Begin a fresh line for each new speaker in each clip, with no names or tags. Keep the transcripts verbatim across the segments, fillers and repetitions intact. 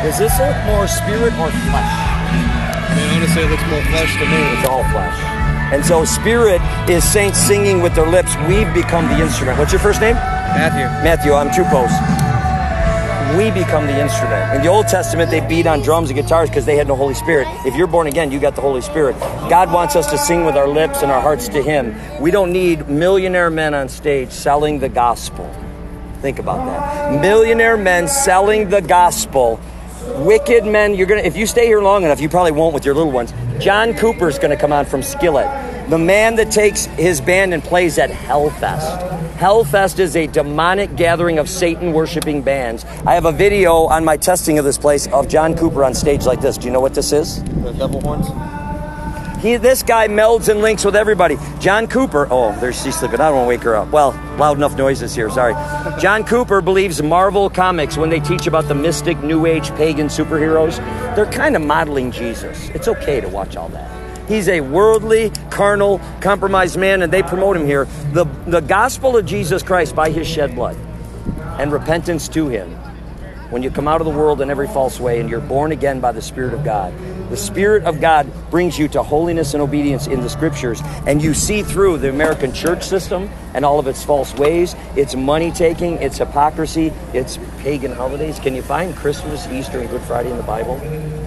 Does this look more spirit or flesh?
I mean, honestly, it looks more flesh to me.
It's all flesh. And so spirit is saints singing with their lips. We've become the instrument. What's your first name?
Matthew.
Matthew, I'm two posts. We become the instrument. In the Old Testament, they beat on drums and guitars because they had no Holy Spirit. If you're born again, you got the Holy Spirit. God wants us to sing with our lips and our hearts to Him. We don't need millionaire men on stage selling the gospel. Think about that. Millionaire men selling the gospel. Wicked men. You're gonna. If you stay here long enough, you probably won't with your little ones. John Cooper's going to come on from Skillet. The man that takes his band and plays at Hellfest. Hellfest is a demonic gathering of Satan-worshiping bands. I have a video on my testing of this place of John Cooper on stage like this. Do you know what this is?
The devil horns?
He, this guy melds and links with everybody. John Cooper, oh, there's she's sleeping. I don't want to wake her up. Well, loud enough noises here, sorry. John Cooper believes Marvel Comics, when they teach about the mystic, new age, pagan superheroes, they're kind of modeling Jesus. It's okay to watch all that. He's a worldly, carnal, compromised man, and they promote him here. The, the gospel of Jesus Christ by His shed blood and repentance to Him. When you come out of the world in every false way and you're born again by the Spirit of God, the Spirit of God brings you to holiness and obedience in the Scriptures, and you see through the American church system and all of its false ways, its money-taking, its hypocrisy, its pagan holidays. Can you find Christmas, Easter, and Good Friday in the Bible?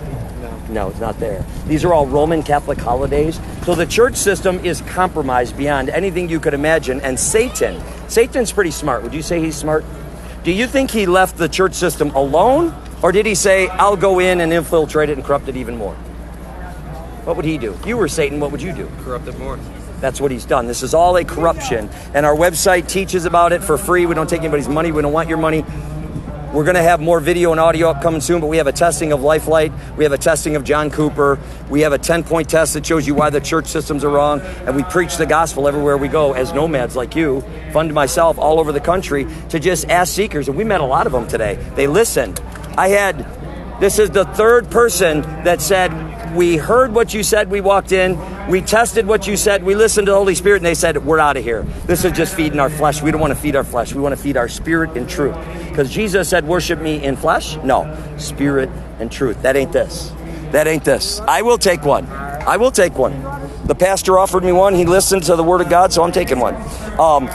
No, it's not there. These are all Roman Catholic holidays. So the church system is compromised beyond anything you could imagine. And Satan, Satan's pretty smart. Would you say he's smart? Do you think he left the church system alone? Or did he say, I'll go in and infiltrate it and corrupt it even more? What would he do? If you were Satan, what would you do?
Corrupt it more.
That's what he's done. This is all a corruption. And our website teaches about it for free. We don't take anybody's money. We don't want your money. We're going to have more video and audio up coming soon, but we have a testing of Lifelight. We have a testing of John Cooper. We have a ten-point test that shows you why the church systems are wrong. And we preach the gospel everywhere we go as nomads like you, fund myself all over the country to just ask seekers. And we met a lot of them today. They listened. I had, this is the third person that said, we heard what you said, we walked in, we tested what you said, we listened to the Holy Spirit, and they said, we're out of here. This is just feeding our flesh. We don't want to feed our flesh. We want to feed our spirit in truth. Because Jesus said, worship me in flesh? No, spirit and truth. That ain't this. That ain't this. I will take one. I will take one. The pastor offered me one. He listened to the word of God, so I'm taking one. Um,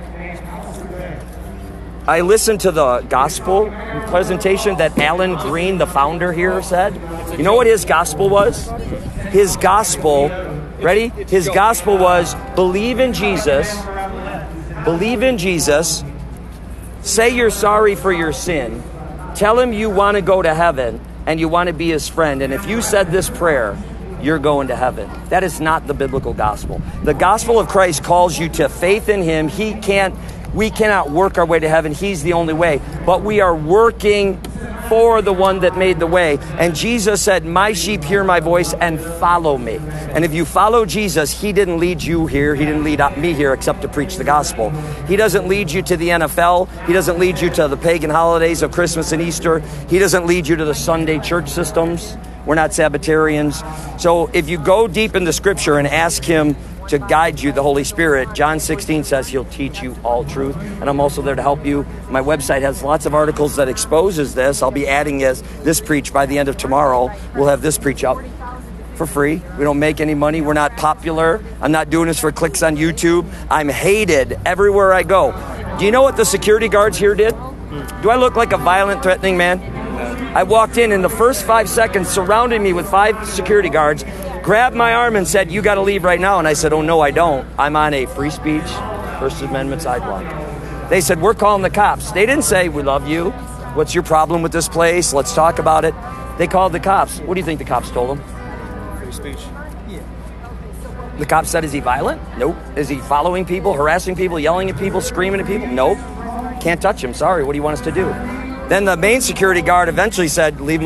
I listened to the gospel presentation that Alan Green, the founder here, said. You know what his gospel was? His gospel, ready? His gospel was believe in Jesus, believe in Jesus, say you're sorry for your sin, tell him you want to go to heaven and you want to be his friend. And if you said this prayer, you're going to heaven. That is not the biblical gospel. The gospel of Christ calls you to faith in him. He can't, we cannot work our way to heaven. He's the only way. But we are working for the one that made the way. And Jesus said, my sheep hear my voice and follow me. And if you follow Jesus, he didn't lead you here. He didn't lead me here except to preach the gospel. He doesn't lead you to the N F L. He doesn't lead you to the pagan holidays of Christmas and Easter. He doesn't lead you to the Sunday church systems. We're not Sabbatarians. So if you go deep in the scripture and ask him to guide you, the Holy Spirit, John sixteen says he'll teach you all truth. And I'm also there to help you. My website has lots of articles that exposes this. I'll be adding this, this preach by the end of tomorrow. We'll have this preach up for free. We don't make any money. We're not popular. I'm not doing this for clicks on YouTube. I'm hated everywhere I go. Do you know what the security guards here did? Do I look like a violent, threatening man? I walked in, in the first five seconds, surrounded me with five security guards, grabbed my arm and said, you got to leave right now. And I said, oh, no, I don't. I'm on a free speech, First Amendment sidewalk. They said, we're calling the cops. They didn't say, we love you. What's your problem with this place? Let's talk about it. They called the cops. What do you think the cops told them?
Free speech. Yeah.
The cops said, is he violent? Nope. Is he following people, harassing people, yelling at people, screaming at people? Nope. Can't touch him. Sorry. What do you want us to do? Then the main security guard eventually said, leave him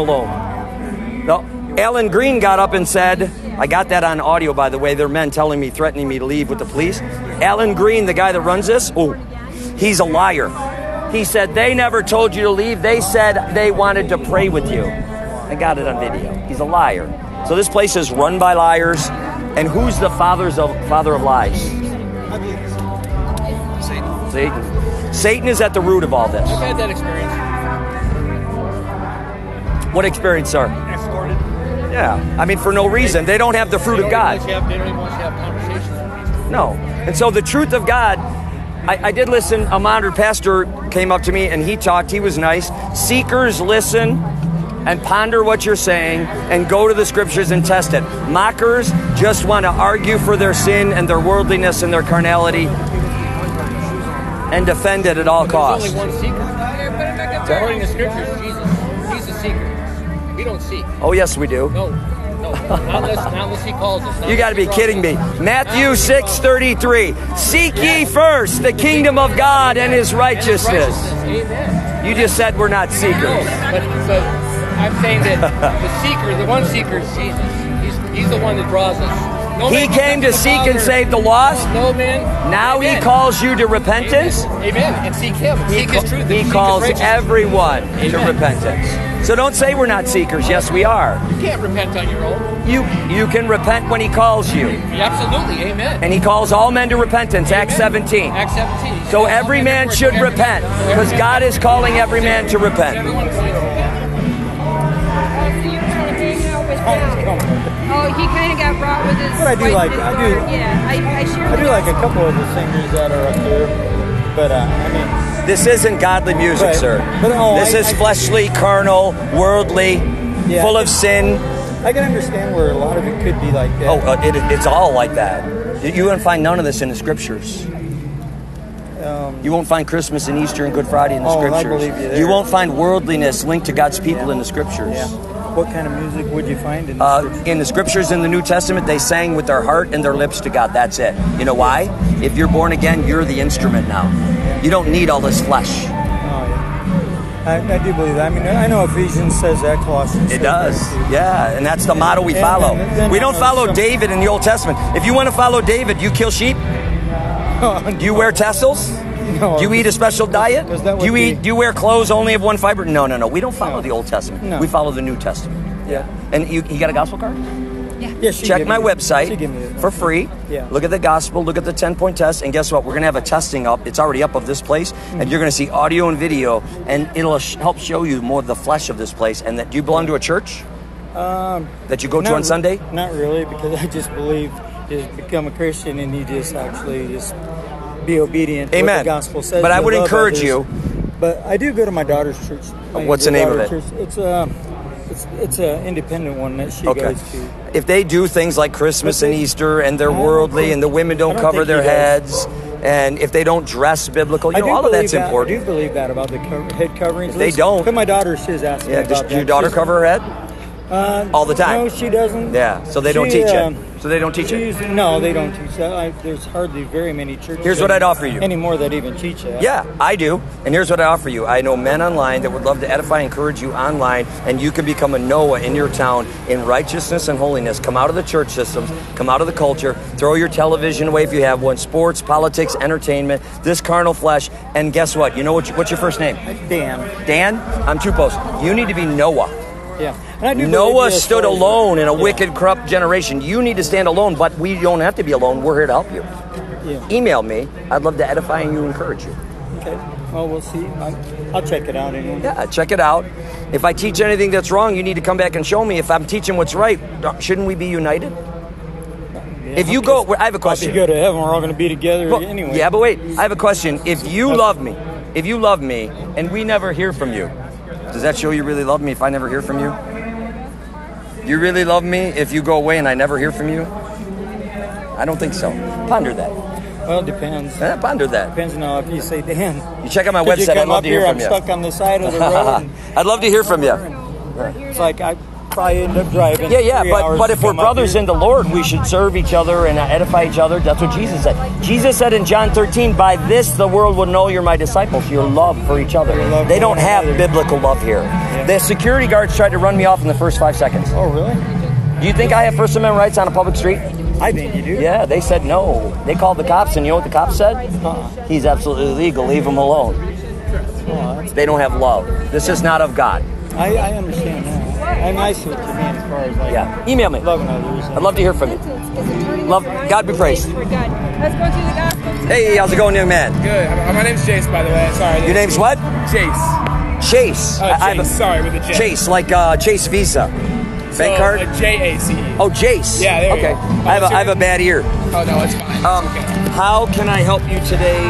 alone. No. Alan Green got up and said, I got that on audio, by the way. There are men telling me, threatening me to leave with the police. Alan Green, the guy that runs this, oh, he's a liar. He said, they never told you to leave. They said they wanted to pray with you. I got it on video. He's a liar. So this place is run by liars. And who's the fathers of, father of lies?
Satan.
Satan. Satan is at the root of all this.
I've had that experience.
What experience, sir?
Escorted.
Yeah. I mean, for no reason. They don't have the fruit of God.
They don't even want you to have conversations with people.
No. And so the truth of God, I, I did listen. A modern pastor came up to me and he talked. He was nice. Seekers listen and ponder what you're saying and go to the scriptures and test it. Mockers just want to argue for their sin and their worldliness and their carnality and defend it at all costs.
There's only one seeker. According to scriptures, Jesus. He's the seeker. We don't seek.
Oh, yes, we do.
No. No. Not unless, not unless he calls us. Not
You got to be
unless he
kidding me.
calls us.
Matthew six thirty-three. Seek ye first the kingdom of God and his righteousness.
Amen.
You just said we're not
No,
seekers.
but so I'm saying that the seeker, the one seeker is Jesus. He's, he's the one that draws us. No
He
man
came to
comes the
seek and
Father.
save the lost.
No man.
Now he
Amen.
calls you to repentance.
Amen. Amen. And seek him.
He,
Seek his truth. and
he
seek his
calls
righteousness.
everyone to
Amen.
repentance. So don't say we're not seekers. Yes, we are.
You can't repent on your own.
You you can repent when he calls you.
Absolutely. Amen.
And he calls all men to repentance, Acts seventeen.
Acts seventeen.
So every man should repent because God is calling every man to repent.
Everyone should repent.
So you kind of hang out with him. Oh, he kind of got brought with his.
But I do
wife
like-
and his
I do-
daughter. Yeah, I, I share.
I do like a couple of the singers that are up there, but uh, I mean,
This isn't godly music,
Right.
sir.
But, oh,
this
I-
is
I-
fleshly, carnal, worldly,
Yeah,
full
I
of
can-
sin.
I can understand where a lot of it could be like that.
Oh, uh, it, it's all like that. You won't find none of this in the scriptures.
Um,
You won't find Christmas and Easter and Good Friday in the
Oh, I
scriptures.
believe you there.
You won't find worldliness linked to God's people in the scriptures.
yeah. What kind of music would you find in the
Uh,
scripture?
in the scriptures in the New Testament, they sang with their heart and their lips to God. That's it. You know why? If you're born again, you're the instrument now. You don't need all this flesh.
Oh, yeah. I, I do believe that. I mean, I know Ephesians says that, Colossians
It
says
does.
that too.
Yeah, and that's the model we
And-
follow.
and then,
We don't
uh,
follow
some-
David in the Old Testament. If you want to follow David, you kill sheep? Do you wear tassels?
No,
Do you eat a special diet?
because that
Do you
would
eat?
be-
Do you wear clothes only of one fiber? No, no, no. We don't follow
No.
the Old Testament.
No.
We follow the New Testament.
Yeah.
And you, you got a gospel card?
Yeah, she
Check
gave
my
me- She
website
gave me it.
for free.
Yeah.
Look at the gospel. Look at the ten-point test. And guess what? We're going to have a testing up. It's already up of this place.
Mm-hmm.
And you're going to see audio and video. And it'll sh- help show you more of the flesh of this place. And that do you belong to a church
Um,
that you go to
not
on
re-
Sunday?
Not really, because I just believe you just become a Christian and you just actually just be obedient to what
Amen.
the gospel says.
But I
You
would
love
encourage
others.
you-
But I do go to my daughter's church. My-
What's the name of
daughter
it?
Church. It's a, it's it's a independent one that she
Okay.
goes to.
If they do things like Christmas
But
and
they-
Easter and they're
I don't
worldly
think-
and the women
I
don't
don't
cover
think
their
he does.
heads and if they don't dress biblical, you
I
know,
do
all of
believe
that's
that.
important.
I do believe that about the cover, head coverings.
If they don't-
But my daughter, she's asking
Yeah,
me
does
about
your
that.
daughter
She's-
cover her head?
Uh,
all the time?
No, she doesn't.
Yeah, so they don't
She,
teach
um,
it. So they don't teach
she
it.
usually- No, they don't teach that. I, there's hardly very many churches.
Here's what I'd offer you.
anymore that even teach that.
Yeah, I do. And here's what I offer you. I know men online that would love to edify and encourage you online, and you can become a Noah in your town in righteousness and holiness. Come out of the church systems, come out of the culture, throw your television away if you have one, sports, politics, entertainment, this carnal flesh, and guess what? You know what? What's your first name?
Dan.
Dan? I'm two posts. You need to be Noah.
Yeah. And I do
Noah
believe as
stood
far as-
alone in a
yeah.
wicked, corrupt generation. You need to stand alone, but we don't have to be alone. We're here to help you.
Yeah.
Email me. I'd love to edify and you encourage you.
Okay. Well, we'll see. I'll, I'll check it out anyway.
Yeah, check it out. If I teach anything that's wrong, you need to come back and show me. If I'm teaching what's right, shouldn't we be united?
Yeah,
If you
because
go, I have a question.
If you go to heaven, we're all going to be together
Well,
anyway.
Yeah, but wait. I have a question. If you love me, if you love me, and we never hear from you, does that show you really love me if I never hear from you? You really love me if you go away and I never hear from you? I don't think so. Ponder that.
Well, it depends.
Eh, Ponder that.
Depends now if you say, Dan.
You check out my
could you
website. I'd
come
love
up
to hear
here?
from
I'm
you.
stuck on the side of the road. and-
I'd love to hear from you.
It's like I probably end up driving.
Yeah, yeah,
three
but
hours
but
to
if we're
come up
brothers
here.
in the Lord, we should serve each other and edify each other. That's what Jesus said. Jesus said in John thirteen, "By this the world will know you're my disciples, your love for each other."
love
They
for
don't
one
have
another.
biblical love here. The security guards tried to run me off in the first five seconds.
Oh, really?
Do you think I have First Amendment rights on a public street?
I think you do.
Yeah, they said no. They called the cops, and you know what the cops said?
Uh-uh.
He's absolutely illegal. Leave him alone.
Oh, that's,
They don't have love. This is not of God.
I, I understand that. And I see what you mean as far as like
Yeah. Email me.
loving others.
I'd love to hear from you. Love- God be praised.
We're good. Let's go through the gospel.
Hey, how's it going, young man?
Good. My name's Jace, by the way. Sorry.
Your name's what?
Jace.
Chase.
Uh,
I- I have
Chase,
a-
sorry, with a J.
Chase, like uh, Chase Visa.
So,
Bank card?
uh, J A C E.
Oh, Jace.
Yeah, there you
okay.
go.
I have a, I have a bad ear.
Oh, no, it's fine.
Um,
It's okay.
How can I help you today?